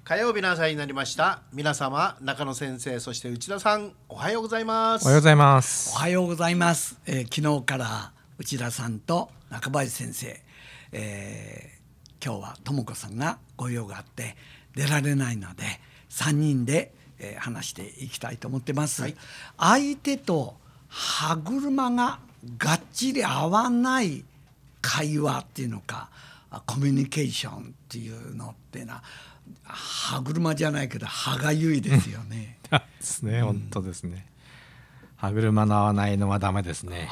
火曜日の朝になりました。皆様、中野先生、そして内田さん、おはようございます。 おはようございます。 おはようございます。昨日から内田さんと中林先生、今日は智子さんがご用があって出られないので3人で、話していきたいと思ってます、はい、相手と歯車ががっちり合わない会話っていうのかコミュニケーションっていうのってのは歯車じゃないけど歯がゆいですよね。 ですね、本当ですね。歯車の合わないのはダメですね。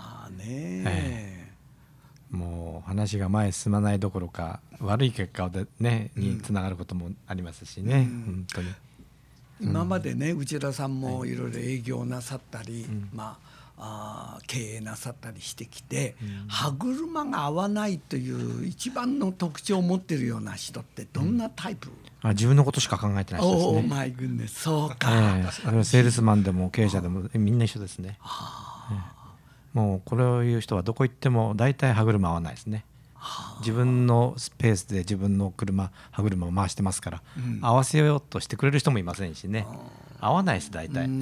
もう話が前に進まないどころか悪い結果で、ね、につながることもありますしね、本当に。 今までね、内田さんもいろいろ営業なさったり、経営なさったりしてきて、歯車が合わないという一番の特徴を持っているような人ってどんなタイプ？ 自分のことしか考えてない人ですね。 オーマイグンネス、そうか。 セールスマンでも経営者でもみんな一緒ですね。もうこれを言う人はどこ行っても大体歯車合わないですね。自分のスペースで自分の歯車を回してますから、合わせようとしてくれる人もいませんしね。合わないです大体。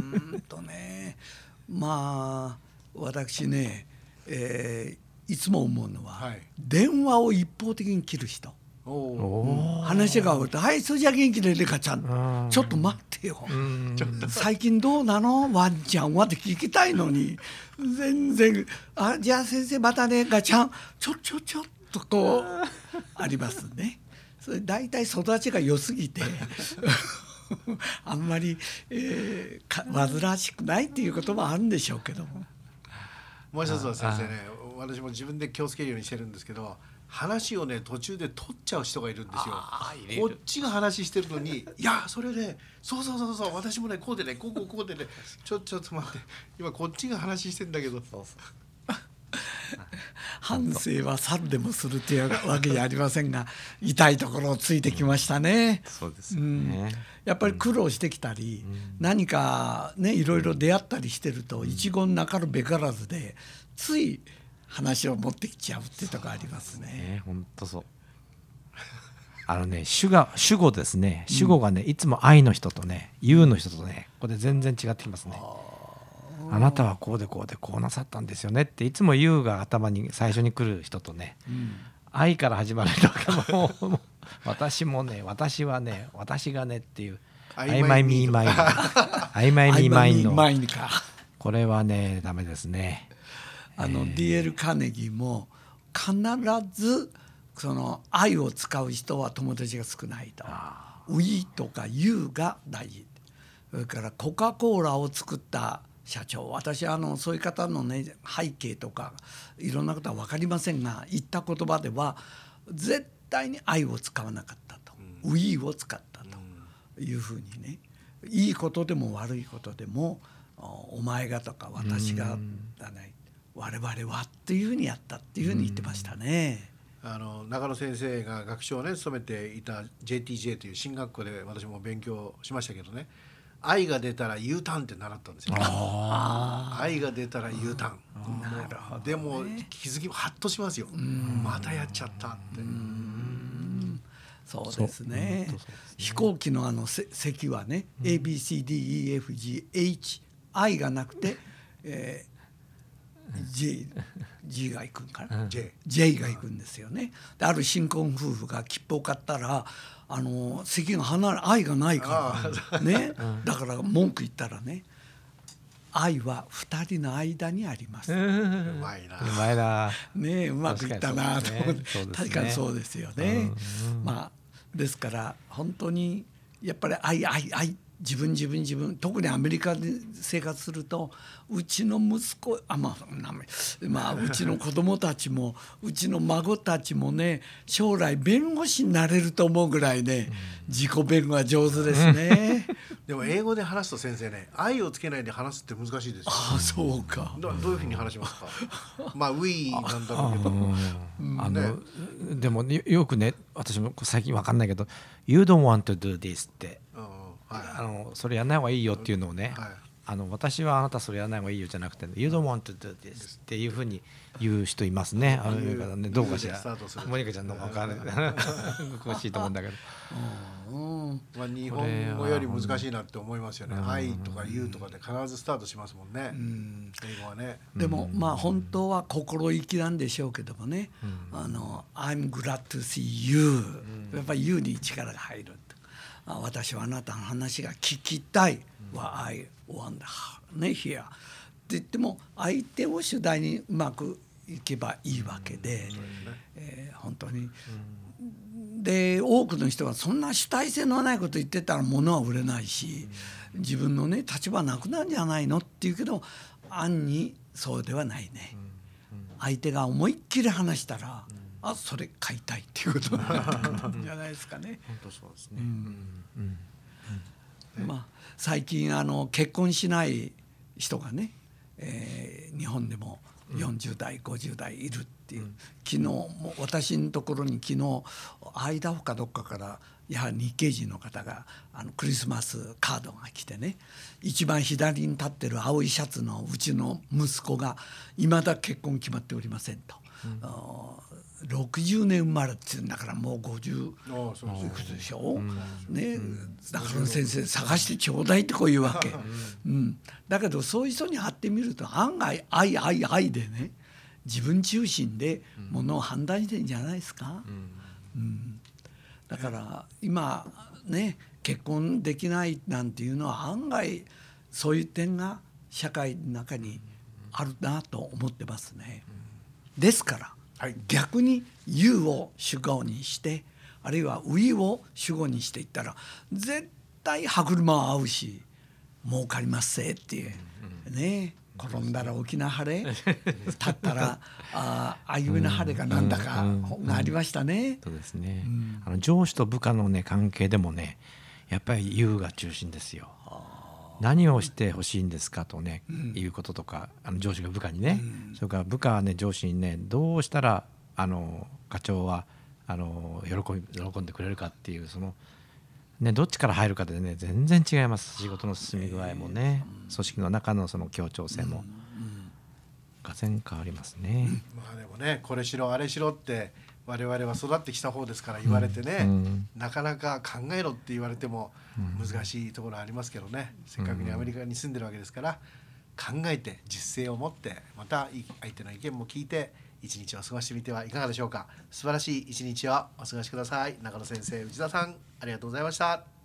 まあ私ね、いつも思うのは、電話を一方的に切る人。話が終わると「はいそれじゃ元気でリカちゃんちょっと待ってよ最近どうなのワンちゃんは」って聞きたいのに全然「じゃあ先生またねガチャンちょっとこうありますね。それ大体育ちが良すぎてあんまり、煩わしくないっていうこともあるんでしょうけども。 もう一つは先生ね、私も自分で気をつけるようにしてるんですけど、話をね途中で取っちゃう人がいるんですよ。こっちが話してるのに「いやそれねそう私もねこうでねこうでねちょっと待って今こっちが話してんだけど」 反省は3でもするっていうわけじゃありませんが痛いところをついてきましたね。 そうですよね。 やっぱり苦労してきたり、何かねいろいろ出会ったりしてると一言なかるべからずでつい話を持ってきちゃうっていうところありますね。 本当そう。主語ですね。主語がねいつも愛の人とねyouの人とねこれ全然違ってきますね。あなたはこうでこうなさったんですよねっていつもyouが頭に最初に来る人とね、愛から始まる人がもう私もね私はね私がねっていう曖昧ミーマイン曖昧ミーマインのこれはねダメですね。 DL カーネギーも必ずその愛を使う人は友達が少ないと。We とか You が大事。それからコカ・コーラを作った社長、私そういう方のね背景とかいろんなことは分かりませんが言った言葉では絶対に愛を使わなかったと、We を使ったというふうにね、いいことでも悪いことでもお前がとか私がだね我々はっていうふうにやったっていうふうに言ってましたね。 中野先生が学長をね務めていた JTJ という進学校で私も勉強しましたけどね、愛が出たら U ターンって習ったんですよ。愛が出たら U ターン。でも気づきハッとしますよ。またやっちゃったって。 そうですね。飛行機の席はね ABCDEFGH 愛がなくて、G が行くんかな、J が行くんですよね。である新婚夫婦が切符を買ったら席が離れ愛がないからねだから文句言ったらね、愛は2人の間にあります。 うまいなねうまくいったなと思って、確かにそうですよね。ですから本当にやっぱり愛自分特にアメリカで生活するとうちの息子うちの子供たちもうちの孫たちもね将来弁護士になれると思うぐらいね、自己弁護は上手ですね。 でも英語で話すと先生ね、愛をつけないで話すって難しいですよ。 そうか。 どういうふうに話しますか。We なんだろうけど、 でもよくね私も最近分かんないけど You don't want to do this ってそれやらない方がいいよっていうのをね、私はあなたそれやらない方がいいよじゃなくて You don't want to do this っていうふうに言う人いますね。どうかしらモニカちゃんの分かんない詳しいと思うんだけどまあ、日本語より難しいなって思いますよね。愛とか言うとかで必ずスタートしますもんね、英語はね。 でもまあ本当は心意気なんでしょうけどもね、I'm glad to see you、やっぱり you に力が入る。私はあなたの話が聞きたいは I want ね here って言っても相手を主題にうまくいけばいいわけで、本当に、で多くの人がそんな主体性のないこと言ってたら物は売れないし、自分のね立場なくなるんじゃないのって言うけど、暗にそうではないね。相手が思いっきり話したら、あ、それ買いたいっていうことになってくるんじゃないですかね。 本当そうですね。 まあ、最近結婚しない人がね、日本でも40代50代いるっていう、昨日も私のところに昨日アイダホかどっかからやはり日系人の方がクリスマスカードが来てね、一番左に立ってる青いシャツのうちの息子がいまだ結婚決まっておりませんと、60年生まれっていうんだからもう50いくつでしょ、ね、だから先生探してちょうだいってこういうわけ、だけどそういう人に会ってみると案外愛でね、自分中心でものを判断してるんじゃないですか。だから今ね結婚できないなんていうのは案外そういう点が社会の中にあるなと思ってますね。ですから逆に You を主語にしてあるいは We を主語にしていったら絶対歯車は合うし儲かりますぜっていうね。転んだら沖縄晴れ立ったらあゆめの晴れかなんだかがありましたね。 そうですね、上司と部下のね関係でもねやっぱり You が中心ですよ。何をしてほしいんですかとね、いうこととか上司が部下にね、それから部下はね上司にねどうしたら課長は喜んでくれるかっていうそのね、どっちから入るかでね全然違います。仕事の進み具合もね、組織の中のその協調性もがぜん変わりますね。 まあでもねこれしろあれしろって我々は育ってきた方ですから言われてね、なかなか考えろって言われても難しいところありますけどね、せっかくにアメリカに住んでるわけですから考えて実践を持ってまた相手の意見も聞いて一日を過ごしてみてはいかがでしょうか。素晴らしい一日をお過ごしください。中野先生、内田さん、ありがとうございました。